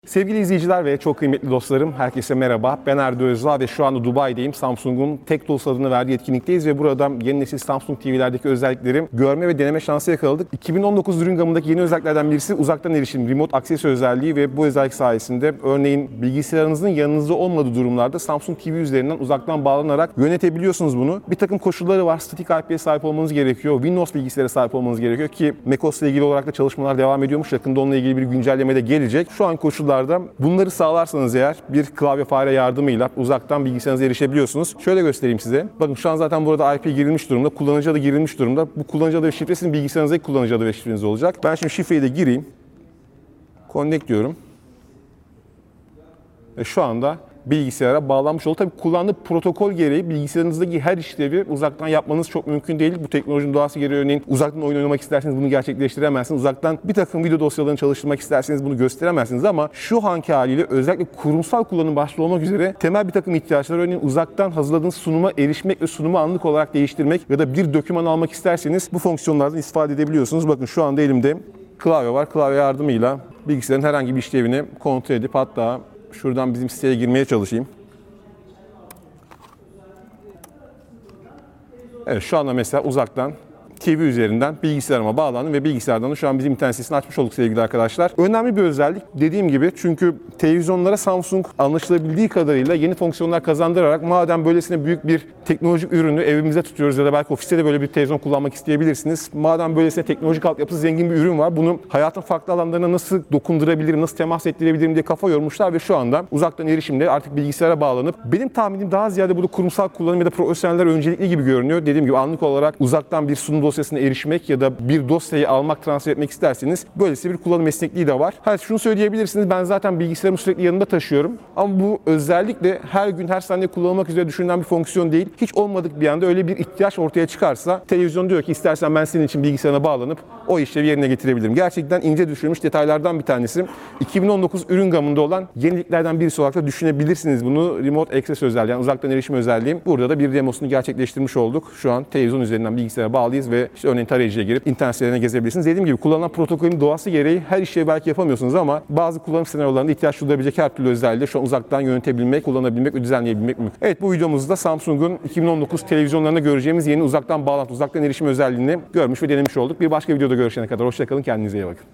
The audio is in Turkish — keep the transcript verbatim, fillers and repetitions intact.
Sevgili izleyiciler ve çok kıymetli dostlarım, herkese merhaba. Ben Erdo Özdağ ve şu anda Dubai'deyim. Samsung'un TechTools adını verdiği etkinlikteyiz ve burada yeni nesil Samsung T V'lerdeki özellikleri görme ve deneme şansı yakaladık. iki bin on dokuz ürün gamındaki yeni özelliklerden birisi uzaktan erişim, remote access özelliği ve bu özellik sayesinde örneğin bilgisayarınızın yanınızda olmadığı durumlarda Samsung T V üzerinden uzaktan bağlanarak yönetebiliyorsunuz bunu. Bir takım koşulları var. Static I P'ye sahip olmanız gerekiyor. Windows bilgisayara sahip olmanız gerekiyor ki macOS ile ilgili olarak da çalışmalar devam ediyormuş. Yakında onunla ilgili bir güncelleme de gelecek. Şu an koşullar bunları sağlarsanız eğer bir klavye fare yardımıyla uzaktan bilgisayarınıza erişebiliyorsunuz. Şöyle göstereyim size. Bakın şu an zaten burada I P girilmiş durumda. Kullanıcı adı girilmiş durumda. Bu kullanıcı adı ve şifresinin bilgisayarınızdaki kullanıcı adı ve şifreniz olacak. Ben şimdi şifreyi de gireyim. Connect diyorum. Ve şu anda bilgisayara bağlanmış oldu. Tabii kullandığı protokol gereği bilgisayarınızdaki her işlevi uzaktan yapmanız çok mümkün değil. Bu teknolojinin doğası gereği örneğin uzaktan oyun oynamak isterseniz bunu gerçekleştiremezsiniz. Uzaktan bir takım video dosyalarını çalıştırmak isterseniz bunu gösteremezsiniz ama şu anki haliyle özellikle kurumsal kullanım başta olmak üzere temel bir takım ihtiyaçlar örneğin uzaktan hazırladığınız sunuma erişmek ve sunumu anlık olarak değiştirmek ya da bir doküman almak isterseniz bu fonksiyonlardan istifade edebiliyorsunuz. Bakın şu anda elimde klavye var. Klavye yardımıyla bilgisayarın herhangi bir işlevini kontrol edip hatta şuradan bizim siteye girmeye çalışayım. Evet şu anda mesela uzaktan T V üzerinden bilgisayarıma bağlandım ve bilgisayardan da şu an bizim internet sitesini açmış olduk sevgili arkadaşlar. Önemli bir özellik dediğim gibi çünkü televizyonlara Samsung anlaşılabildiği kadarıyla yeni fonksiyonlar kazandırarak madem böylesine büyük bir teknolojik ürünü evimize tutuyoruz ya da belki ofiste de böyle bir televizyon kullanmak isteyebilirsiniz. Madem böylesine teknolojik altyapısı zengin bir ürün var bunu hayatın farklı alanlarına nasıl dokundurabilirim, nasıl temas ettirebilirim diye kafa yormuşlar ve şu anda uzaktan erişimle artık bilgisayara bağlanıp benim tahminim daha ziyade burada kurumsal kullanım ya da profesyoneller öncelikli gibi görünüyor. Dediğim gibi anlık olarak uzaktan bir sunum dosyasına erişmek ya da bir dosyayı almak, transfer etmek isterseniz böylesi bir kullanım esnekliği de var. Ha, şunu söyleyebilirsiniz, ben zaten bilgisayarımı sürekli yanımda taşıyorum. Ama bu özellikle her gün, her saniye kullanılmak üzere düşünülen bir fonksiyon değil. Hiç olmadık bir anda öyle bir ihtiyaç ortaya çıkarsa televizyon diyor ki istersen ben senin için bilgisayarına bağlanıp o işlevi yerine getirebilirim. Gerçekten ince düşünülmüş detaylardan bir tanesi. iki bin on dokuz ürün gamında olan yeniliklerden birisi olarak da düşünebilirsiniz bunu. Remote Access özelliği, yani uzaktan erişim özelliği. Burada da bir demosunu gerçekleştirmiş olduk. Şu an televizyon üzerinden bilgisayara bağlıyız ve işte örneğin tarayıcıya girip internet sitelerine gezebilirsiniz. Dediğim gibi kullanılan protokolün doğası gereği her işi belki yapamıyorsunuz ama bazı kullanım senaryolarında ihtiyaç duyulabilecek her türlü özelliği şu an uzaktan yönetebilmek, kullanabilmek ve düzenleyebilmek mümkün. Evet bu videomuzda Samsung'un iki bin on dokuz televizyonlarında göreceğimiz yeni uzaktan bağlantı, uzaktan erişim özelliğini görmüş ve denemiş olduk. Bir başka videoda görüşene kadar hoşça kalın, kendinize iyi bakın.